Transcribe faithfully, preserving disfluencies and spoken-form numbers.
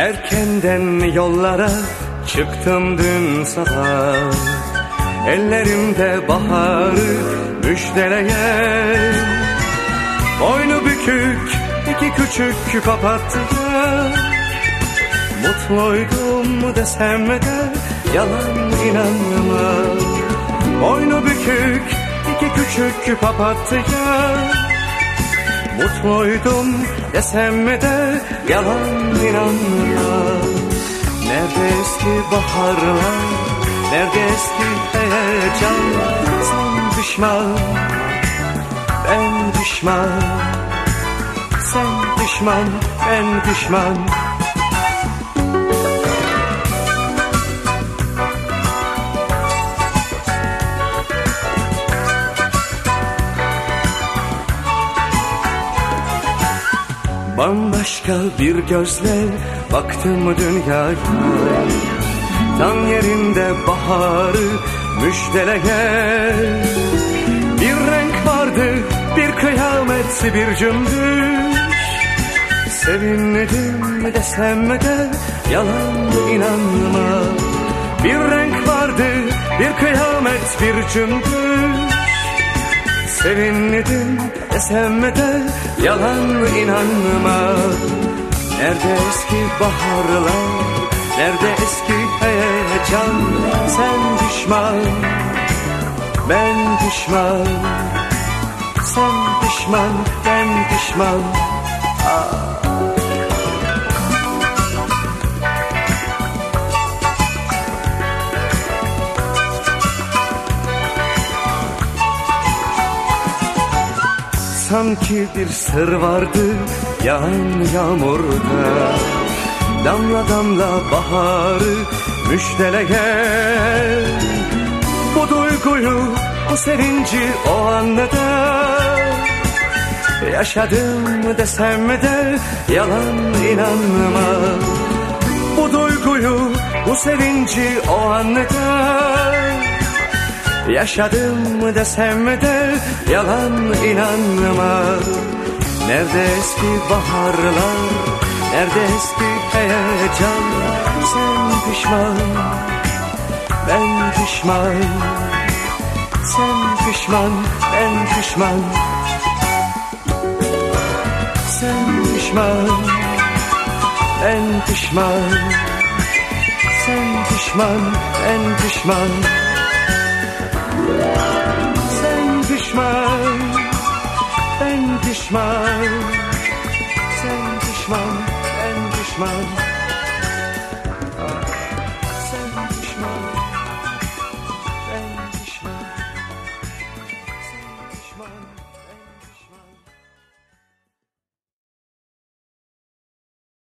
Erkenden yollara çıktım dün sabah, ellerimde baharı müjdeleyen. Boynu bükük iki küçük papatya, mutluydum desem de yalan inanma. Boynu bükük iki küçük papatya, mutluydum desem de yalan inanma. Nerede eski baharlar, nerede eski heyecan? Sen pişman, ben pişman. Sen pişman, ben pişman. Bambaşka bir gözle baktım dünyaya, tam yerinde baharı müjdeleyen. Bir renk vardı, bir kıyamet, bir cümbüş. Sevindim desem de yalan inanma. Bir renk vardı, bir kıyamet, bir cümbüş. Sevindim desem de yalan inanma. Nerede eski baharlar, nerede eski heyecan? Sen pişman, ben pişman. Sen pişman, ben pişman. Ah. Sanki bir sır vardı yağan yağmurda, damla damla baharı müjdeleyen. Bu duyguyu, bu sevinci o anda yaşadım desem de yalan inanma. Bu duyguyu, bu sevinci o anda yaşadım desem de yalan inanma. Nerede eski baharlar, nerede eski heyecan? Sen pişman, ben pişman. Sen pişman, ben pişman. Sen pişman, ben pişman. Sen pişman, ben pişman. Sen pişman, ben pişman. Sen pişman, ben pişman.